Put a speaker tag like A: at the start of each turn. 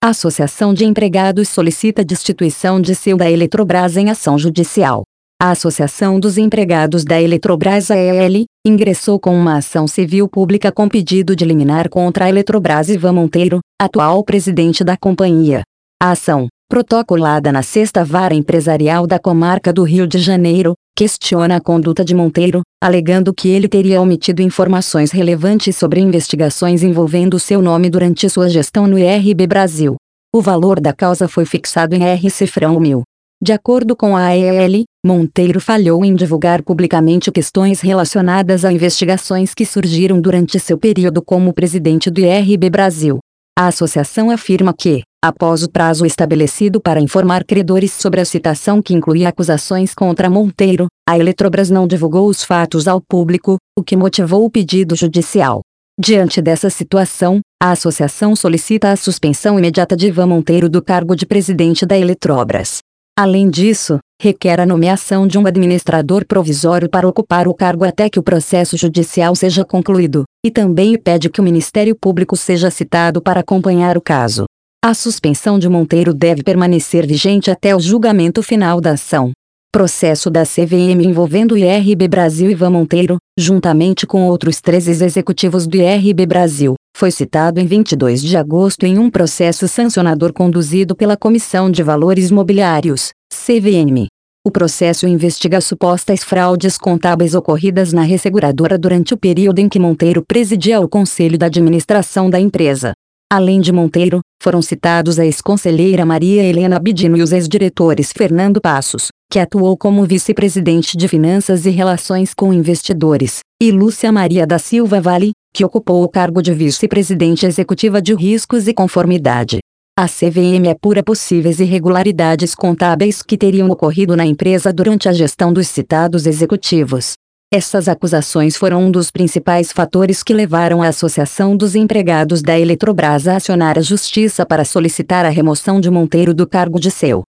A: A Associação de Empregados solicita destituição de CEO da Eletrobras em ação judicial. A Associação dos Empregados da Eletrobras AEL ingressou com uma ação civil pública com pedido de liminar contra a Eletrobras Ivan Monteiro, atual presidente da companhia. A ação, protocolada na 6ª Vara Empresarial da Comarca do Rio de Janeiro, questiona a conduta de Monteiro, alegando que ele teria omitido informações relevantes sobre investigações envolvendo seu nome durante sua gestão no IRB Brasil. O valor da causa foi fixado em R$1000. De acordo com a AEL, Monteiro falhou em divulgar publicamente questões relacionadas a investigações que surgiram durante seu período como presidente do IRB Brasil. A associação afirma que, após o prazo estabelecido para informar credores sobre a citação que incluía acusações contra Monteiro, a Eletrobras não divulgou os fatos ao público, o que motivou o pedido judicial. Diante dessa situação, a associação solicita a suspensão imediata de Ivan Monteiro do cargo de presidente da Eletrobras. Além disso, requer a nomeação de um administrador provisório para ocupar o cargo até que o processo judicial seja concluído, e também pede que o Ministério Público seja citado para acompanhar o caso. A suspensão de Monteiro deve permanecer vigente até o julgamento final da ação. Processo da CVM envolvendo o IRB Brasil. Ivan Monteiro, juntamente com outros 13 executivos do IRB Brasil, foi citado em 22 de agosto em um processo sancionador conduzido pela Comissão de Valores Mobiliários, CVM. O processo investiga supostas fraudes contábeis ocorridas na resseguradora durante o período em que Monteiro presidia o conselho da administração da empresa. Além de Monteiro, foram citados a ex-conselheira Maria Helena Abidino e os ex-diretores Fernando Passos, que atuou como vice-presidente de Finanças e Relações com Investidores, e Lúcia Maria da Silva Vale, que ocupou o cargo de vice-presidente executiva de Riscos e Conformidade. A CVM apura possíveis irregularidades contábeis que teriam ocorrido na empresa durante a gestão dos citados executivos. Essas acusações foram um dos principais fatores que levaram a Associação dos Empregados da Eletrobras a acionar a Justiça para solicitar a remoção de Monteiro do cargo de CEO.